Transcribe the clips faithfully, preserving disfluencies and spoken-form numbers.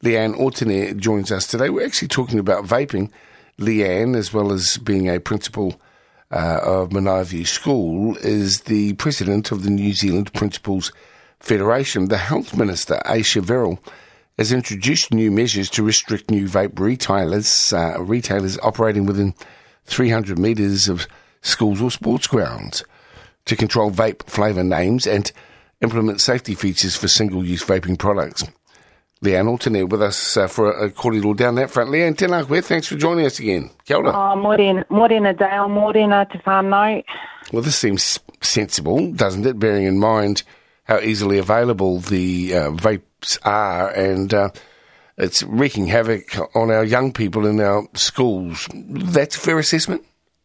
Leanne Ortner joins us today. We're actually talking about vaping. Leanne, as well as being a principal uh, of Manaiview School, is the president of the New Zealand Principals Federation. The Health Minister, Aisha Verrall, has introduced new measures to restrict new vape retailers, uh, retailers operating within three hundred metres of schools or sports grounds, to control vape flavour names and implement safety features for single-use vaping products. Leanne Ortner with us uh, for a cordial down that front. Leanne, tēnā koe, thanks for joining us again. Kia ora. Oh, morena, morena Dale, morena te whānau. Well, this seems sensible, doesn't it, bearing in mind how easily available the uh, vapes are, and uh, it's wreaking havoc on our young people in our schools. That's a fair assessment?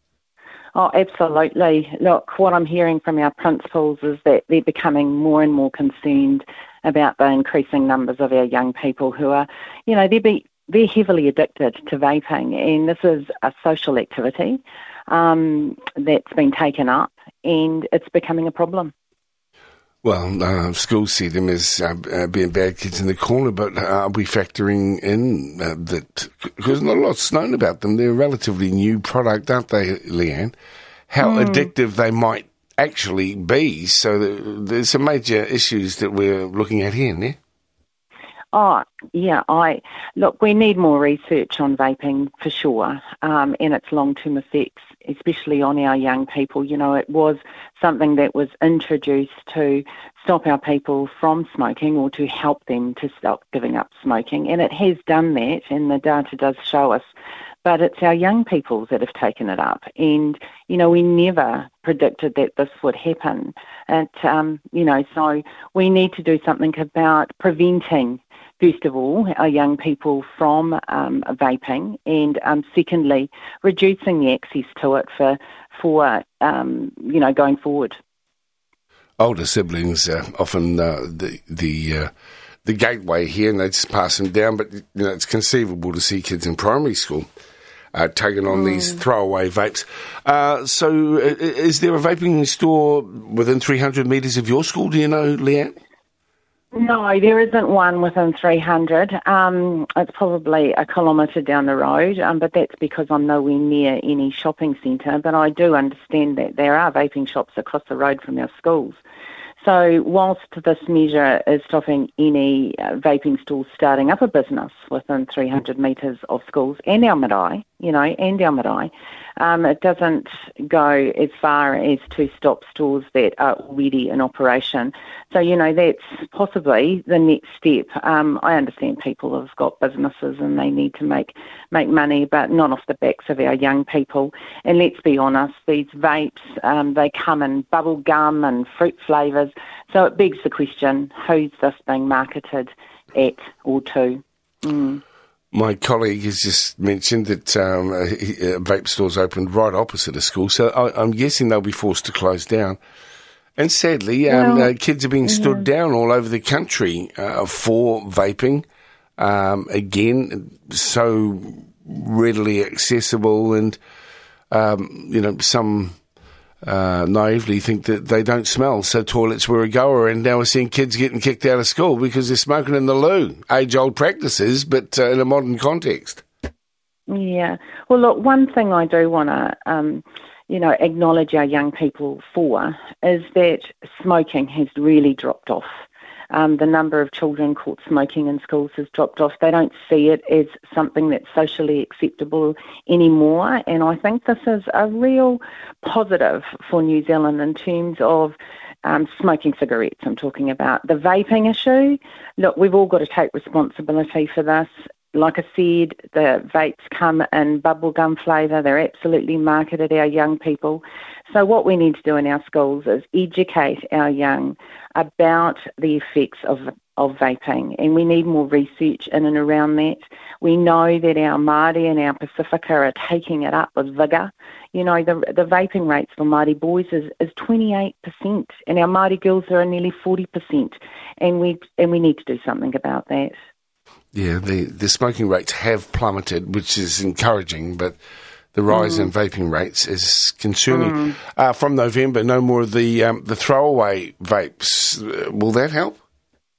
Oh, absolutely. Look, what I'm hearing from our principals is that they're becoming more and more concerned about the increasing numbers of our young people who are, you know, they're, be, they're heavily addicted to vaping, and this is a social activity um, that's been taken up, and it's becoming a problem. Well, uh, schools see them as uh, uh, being bad kids in the corner, but uh, are we factoring in uh, that, because not a lot's known about them, they're a relatively new product, aren't they, Leanne? How mm. addictive they might actually be. So there's some major issues that we're looking at here, yeah? Oh, yeah, I look, we need more research on vaping for sure, um, and its long-term effects, especially on our young people. You know, it was something that was introduced to stop our people from smoking or to help them to stop giving up smoking, and it has done that, and the data does show us. But it's our young people that have taken it up. And, you know, we never predicted that this would happen. And, um, you know, so we need to do something about preventing, first of all, our young people from um, vaping, and um, secondly, reducing the access to it for, for um, you know, going forward. Older siblings are often uh, the... the uh the gateway here, and they just pass them down, but you know, it's conceivable to see kids in primary school uh, taking on mm. these throwaway vapes. Uh, so uh, is there a vaping store within three hundred metres of your school, do you know, Leanne? No, there isn't one within three hundred. Um, it's probably a kilometre down the road, um, but that's because I'm nowhere near any shopping centre. But I do understand that there are vaping shops across the road from our schools. So whilst this measure is stopping any uh, vaping stores starting up a business within three hundred metres of schools and our marae, you know, and our marae, um, it doesn't go as far as to stop stores that are already in operation. So, you know, that's possibly the next step. Um, I understand people have got businesses and they need to make, make money, but not off the backs of our young people. And let's be honest, these vapes, um, they come in bubble gum and fruit flavours. So it begs the question, who's this being marketed at or to? Mm. My colleague has just mentioned that um, a, a vape store's opened right opposite a school, so I, I'm guessing they'll be forced to close down. And sadly, um, well, uh, kids are being stood yeah. down all over the country uh, for vaping. Um, again, so readily accessible, and um, you know, some uh, naively think that they don't smell, so toilets were a goer, and now we're seeing kids getting kicked out of school because they're smoking in the loo. Age-old practices, but uh, in a modern context. Yeah. Well, look, one thing I do want to, um, you know, acknowledge our young people for is that smoking has really dropped off. Um, the number of children caught smoking in schools has dropped off. They don't see it as something that's socially acceptable anymore, and I think this is a real positive for New Zealand in terms of um, smoking cigarettes. I'm talking about the vaping issue. Look, we've all got to take responsibility for this. Like I said, the vapes come in bubblegum flavour. They're absolutely marketed at our young people. So what we need to do in our schools is educate our young about the effects of of vaping, and we need more research in and around that. We know that our Māori and our Pacifica are taking it up with vigour. You know, the the vaping rates for Māori boys is, is twenty-eight percent, and our Māori girls are nearly forty percent, and we and we need to do something about that. Yeah, the, the smoking rates have plummeted, which is encouraging, but the rise mm. in vaping rates is concerning. Mm. Uh, from November, no more of the um, the throwaway vapes. Uh, will that help?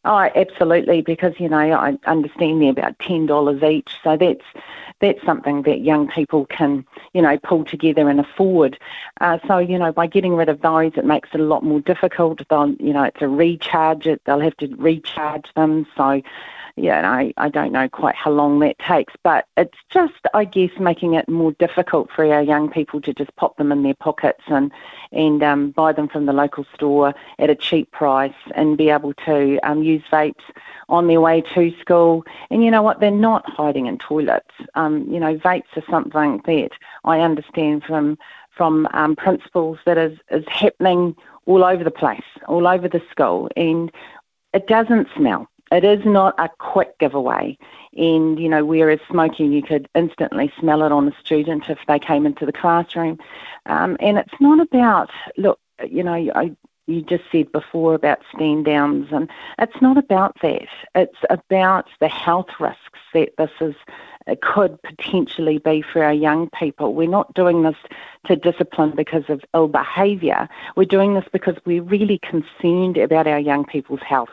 Oh, absolutely, because, you know, I understand they're about ten dollars each, so that's that's something that young people can, you know, pull together and afford. Uh, so, you know, by getting rid of those, it makes it a lot more difficult. They'll, you know, it's a recharge, it, they'll have to recharge them, so... Yeah, I, I don't know quite how long that takes, but it's just, I guess, making it more difficult for our young people to just pop them in their pockets and and um, buy them from the local store at a cheap price and be able to um, use vapes on their way to school. And you know what? They're not hiding in toilets. Um, you know, vapes are something that I understand from from um, principals that is, is happening all over the place, all over the school, and it doesn't smell. It is not a quick giveaway. And, you know, whereas smoking, you could instantly smell it on a student if they came into the classroom. Um, and it's not about, look, you know, I, you just said before about stand downs, and it's not about that. It's about the health risks that this is it could potentially be for our young people. We're not doing this to discipline because of ill behaviour. We're doing this because we're really concerned about our young people's health.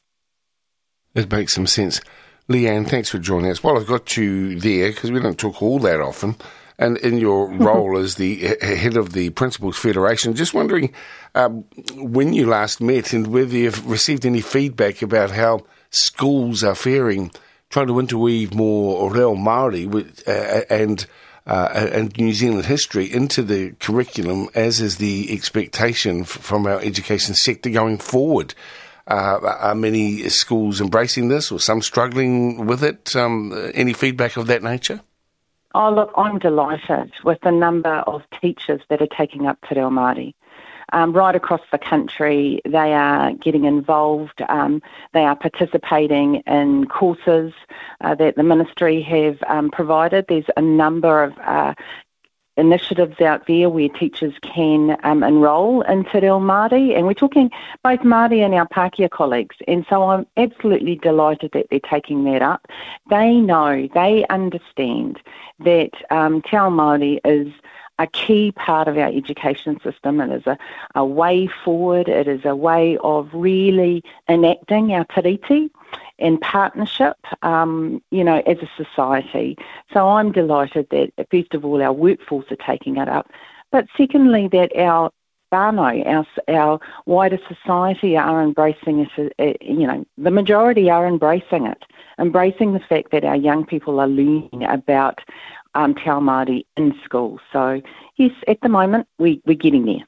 It makes some sense. Leanne, thanks for joining us. Well, I've got you there because we don't talk all that often. And in your role as the head of the Principals Federation, just wondering um, when you last met and whether you've received any feedback about how schools are faring, trying to interweave more reo Māori with, uh, and uh, and New Zealand history into the curriculum, as is the expectation f- from our education sector going forward. Uh, are many schools embracing this or some struggling with it? Um, any feedback of that nature? Oh, look, I'm delighted with the number of teachers that are taking up Te Reo Māori. Um, right across the country, they are getting involved. Um, they are participating in courses uh, that the ministry have um, provided. There's a number of uh, initiatives out there where teachers can um, enrol in Te Reo Māori, and we're talking both Māori and our Pākehā colleagues, and so I'm absolutely delighted that they're taking that up. They know, they understand that um, Te Ao Māori is a key part of our education system. It is a, a way forward. It is a way of really enacting our tiriti in partnership, um, you know, as a society. So I'm delighted that, first of all, our workforce are taking it up, but secondly, that our whānau, our, our wider society are embracing it. Uh, you know, the majority are embracing it, embracing the fact that our young people are learning about um, Te Ao Māori in school. So, yes, at the moment, we, we're getting there.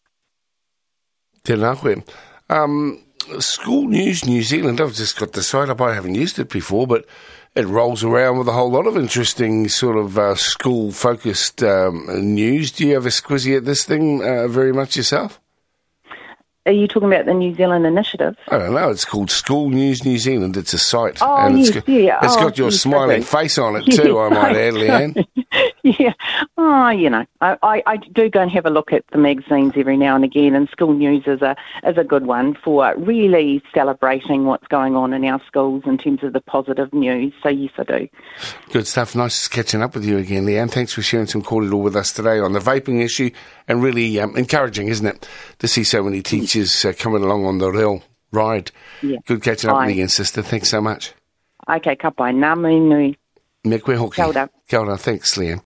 Tēnā koe. Um, School News New Zealand, I've just got the site up. I haven't used it before, but it rolls around with a whole lot of interesting sort of uh, school-focused um, news. Do you have a squizzy at this thing uh, very much yourself? Are you talking about the New Zealand initiative? I don't know. It's called School News New Zealand. It's a site. Oh, and yes, it's got, yeah. It's oh, got your yes, smiling face on it too, I might add, Leanne. Yeah. Oh, you know, I, I, I do go and have a look at the magazines every now and again, and School News is a is a good one for really celebrating what's going on in our schools in terms of the positive news. So, yes, I do. Good stuff. Nice catching up with you again, Leanne. Thanks for sharing some kōrero with us today on the vaping issue, and really um, encouraging, isn't it, to see so many teachers uh, coming along on the real ride. Yeah. Good catching up Aye. with you again, sister. Thanks so much. Okay, ka pai. Nā mihi nui. Me koe hoki. Kia ora. Kia ora. Thanks, Leanne.